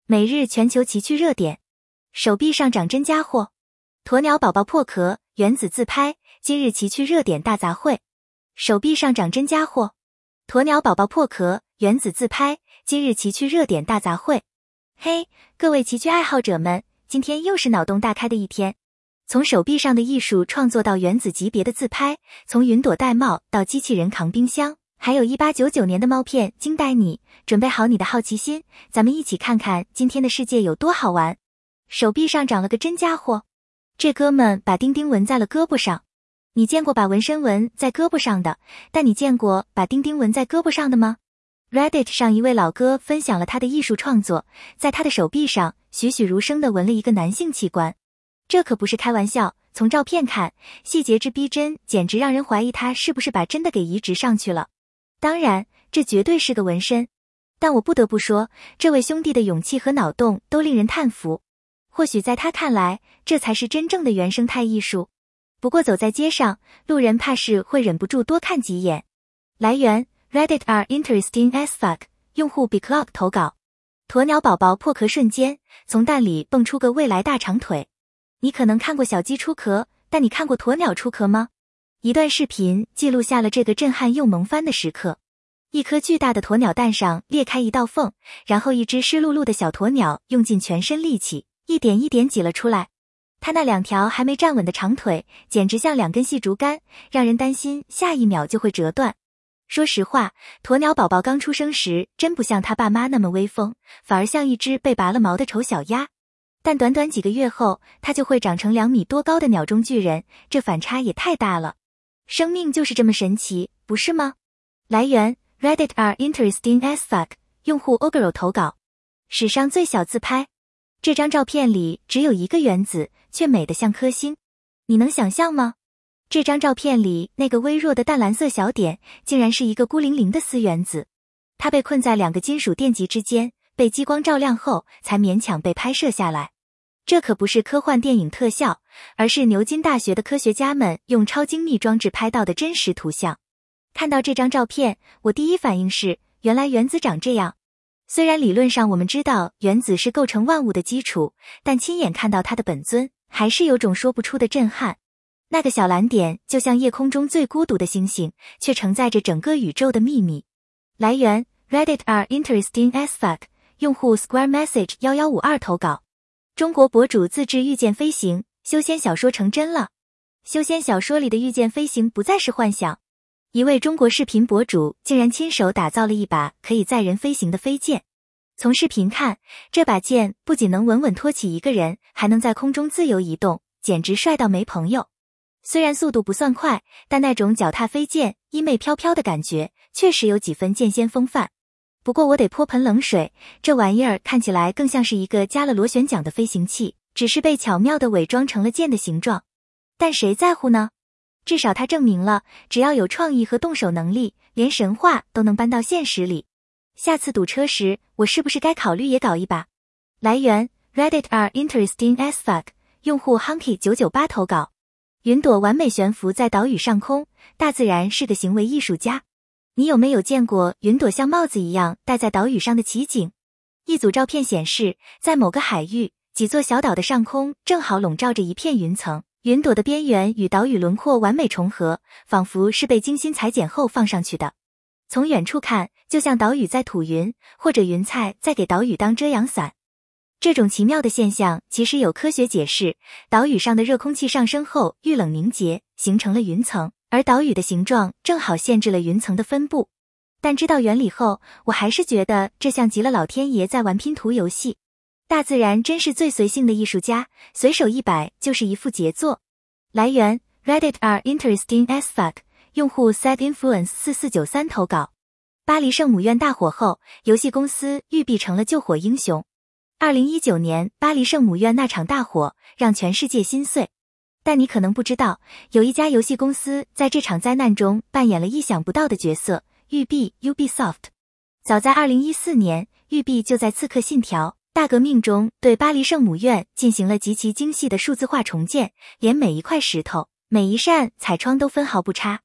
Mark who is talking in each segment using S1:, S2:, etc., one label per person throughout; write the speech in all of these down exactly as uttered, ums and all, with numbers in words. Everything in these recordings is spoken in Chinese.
S1: 每日全球奇趣热点，手臂上长真家伙，鸵鸟宝宝破壳，原子自拍，今日奇趣热点大杂烩。手臂上长真家伙，鸵鸟宝宝破壳，原子自拍，今日奇趣热点大杂烩。嘿，各位奇趣爱好者们，今天又是脑洞大开的一天。从手臂上的艺术创作到原子级别的自拍，从云朵戴帽到机器人扛冰箱，还有一八九九年的猫片惊呆你，准备好你的好奇心，咱们一起看看今天的世界有多好玩。手臂上长了个真家伙，这哥们把钉钉纹在了胳膊上。你见过把纹身纹在胳膊上的，但你见过把钉钉纹在胳膊上的吗？ Reddit 上一位老哥分享了他的艺术创作，在他的手臂上栩栩如生地纹了一个男性器官。这可不是开玩笑，从照片看，细节之逼真，简直让人怀疑他是不是把真的给移植上去了。当然，这绝对是个纹身。但我不得不说，这位兄弟的勇气和脑洞都令人叹服。或许在他看来，这才是真正的原生态艺术。不过走在街上，路人怕是会忍不住多看几眼。来源 Reddit are interesting as fuck， 用户 Bclock 投稿。鸵鸟宝宝破壳瞬间，从蛋里蹦出个未来大长腿。你可能看过小鸡出壳，但你看过鸵鸟出壳吗？一段视频记录下了这个震撼又萌翻的时刻。一颗巨大的鸵鸟蛋上裂开一道缝，然后一只湿漉漉的小鸵鸟用尽全身力气，一点一点挤了出来。它那两条还没站稳的长腿，简直像两根细竹竿，让人担心下一秒就会折断。说实话，鸵鸟宝宝刚出生时真不像他爸妈那么威风，反而像一只被拔了毛的丑小鸭。但短短几个月后，它就会长成两米多高的鸟中巨人，这反差也太大了。生命就是这么神奇，不是吗？来源 Reddit are interesting as fuck， 用户 Ogro 投稿。史上最小自拍，这张照片里只有一个原子，却美得像颗星。你能想象吗？这张照片里那个微弱的淡蓝色小点，竟然是一个孤零零的铯原子。它被困在两个金属电极之间，被激光照亮后才勉强被拍摄下来。这可不是科幻电影特效，而是牛津大学的科学家们用超精密装置拍到的真实图像。看到这张照片，我第一反应是，原来原子长这样。虽然理论上我们知道原子是构成万物的基础，但亲眼看到它的本尊，还是有种说不出的震撼。那个小蓝点就像夜空中最孤独的星星，却承载着整个宇宙的秘密。来源 Reddit are interesting as fuck， 用户 Square Message 一一五二投稿。中国博主自制御剑飞行，修仙小说成真了。修仙小说里的御剑飞行不再是幻想。一位中国视频博主竟然亲手打造了一把可以载人飞行的飞剑。从视频看，这把剑不仅能稳稳托起一个人，还能在空中自由移动，简直帅到没朋友。虽然速度不算快，但那种脚踏飞剑、衣袂飘飘的感觉，确实有几分剑仙风范。不过我得泼盆冷水，这玩意儿看起来更像是一个加了螺旋桨的飞行器，只是被巧妙地伪装成了剑的形状。但谁在乎呢？至少它证明了，只要有创意和动手能力，连神话都能搬到现实里。下次堵车时，我是不是该考虑也搞一把？来源 Reddit are interesting as fuck， 用户 Hunky 九九八投稿。云朵完美悬浮在岛屿上空，大自然是个行为艺术家。你有没有见过云朵像帽子一样戴在岛屿上的奇景？一组照片显示，在某个海域，几座小岛的上空正好笼罩着一片云层，云朵的边缘与岛屿轮廓完美重合，仿佛是被精心裁剪后放上去的。从远处看，就像岛屿在吐云，或者云彩在给岛屿当遮阳伞。这种奇妙的现象其实有科学解释，岛屿上的热空气上升后遇冷凝结，形成了云层。而岛屿的形状正好限制了云层的分布。但知道原理后，我还是觉得这像极了老天爷在玩拼图游戏。大自然真是最随性的艺术家，随手一摆就是一幅杰作。来源 Reddit are interesting as fuck， 用户 Sad Influence 四四九三投稿。巴黎圣母院大火后，游戏公司育碧成了救火英雄。二零一九年巴黎圣母院那场大火，让全世界心碎。但你可能不知道，有一家游戏公司在这场灾难中扮演了意想不到的角色，育碧 Ubisoft。早在二零一四年，育碧就在《刺客信条：大革命》中对巴黎圣母院进行了极其精细的数字化重建，连每一块石头、每一扇彩窗都分毫不差。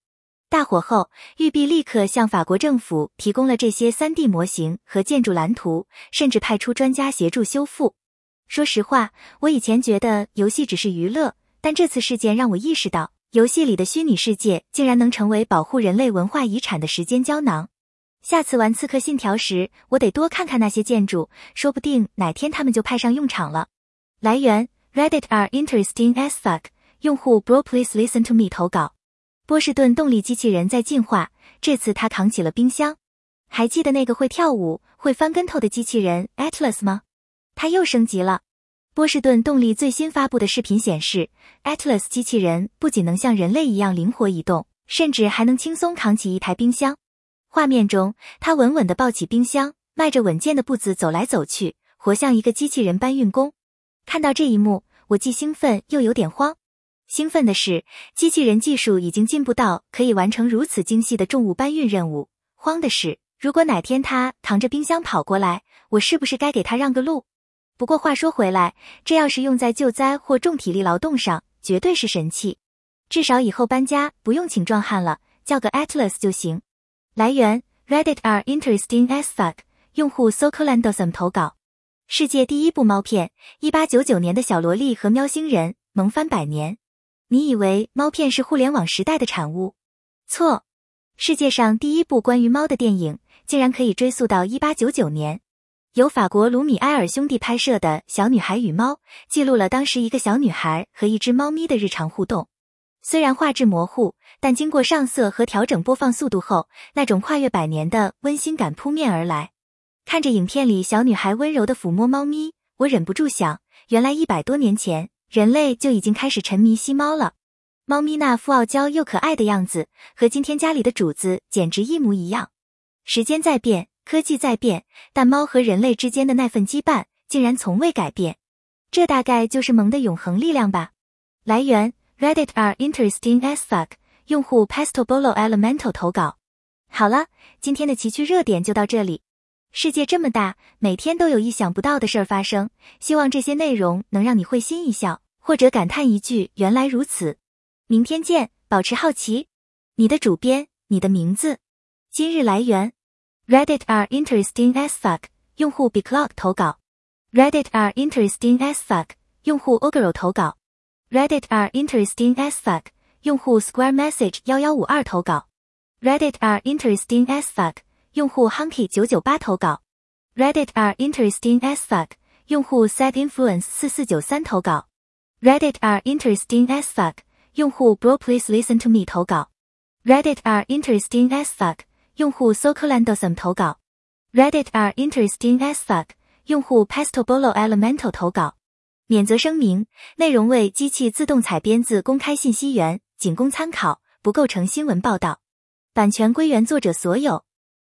S1: 大火后，育碧立刻向法国政府提供了这些 三 D 模型和建筑蓝图，甚至派出专家协助修复。说实话，我以前觉得游戏只是娱乐，但这次事件让我意识到，游戏里的虚拟世界竟然能成为保护人类文化遗产的时间胶囊。下次玩刺客信条时，我得多看看那些建筑，说不定哪天他们就派上用场了。来源 Reddit are interesting as fuck， 用户 Bro please listen to me 投稿。波士顿动力机器人在进化，这次他扛起了冰箱。还记得那个会跳舞、会翻跟头的机器人 Atlas 吗？他又升级了。波士顿动力最新发布的视频显示， Atlas 机器人不仅能像人类一样灵活移动，甚至还能轻松扛起一台冰箱。画面中，他稳稳地抱起冰箱，迈着稳健的步子走来走去，活像一个机器人般运功。看到这一幕，我既兴奋又有点慌。兴奋的是，机器人技术已经进步到可以完成如此精细的重物搬运任务。慌的是，如果哪天他扛着冰箱跑过来，我是不是该给他让个路？不过话说回来，这要是用在救灾或重体力劳动上，绝对是神器。至少以后搬家不用请壮汉了，叫个 Atlas 就行。来源 Reddit are interesting as fuck， 用户 Socolandosm 投稿。世界第一部猫片，一八九九年的小萝莉和喵星人，萌翻百年。你以为猫片是互联网时代的产物？错，世界上第一部关于猫的电影竟然可以追溯到一八九九年。由法国卢米埃尔兄弟拍摄的《小女孩与猫》记录了当时一个小女孩和一只猫咪的日常互动。虽然画质模糊，但经过上色和调整播放速度后，那种跨越百年的温馨感扑面而来。看着影片里小女孩温柔地抚摸猫咪，我忍不住想，原来一百多年前人类就已经开始沉迷吸猫了。猫咪那副傲娇又可爱的样子，和今天家里的主子简直一模一样。时间在变，科技在变，但猫和人类之间的那份羁绊竟然从未改变。这大概就是萌的永恒力量吧。来源 Reddit are interesting as fuck， 用户 Pestobolo Elemental 投稿。好了，今天的奇趣热点就到这里。世界这么大，每天都有意想不到的事儿发生，希望这些内容能让你会心一笑，或者感叹一句原来如此。明天见，保持好奇。你的主编，你的名字。今日来源 Reddit are interesting as fuck， 用户 Bclock 投稿。Reddit are interesting as fuck， 用户 Ogoro 投稿。Reddit are interesting as fuck， 用户 Square Message 一一五二投稿。Reddit are interesting as fuck，用户 Hunky 九九八投稿 Reddit are interesting as fuck， 用户 Sad Influence 四四九三投稿 Reddit are interesting as fuck， 用户 Bro please listen to me 投稿 Reddit are interesting as fuck， 用户 Socolandosm 投稿 Reddit are interesting as fuck， 用户 Pestobolo Elemental 投稿。免责声明，内容为机器自动采编自公开信息源，仅供参考，不构成新闻报道。版权归原作者所有。